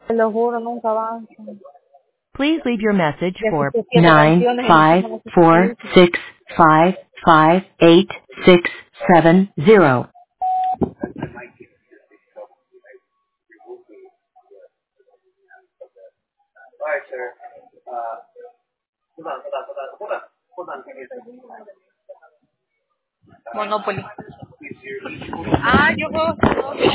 Te lo juro, nunca avanzan. Please leave your message Ya si for tú tienes nine canciones five encima de ese four servicio. 655 8670. Monopoly. Ah, yo juego.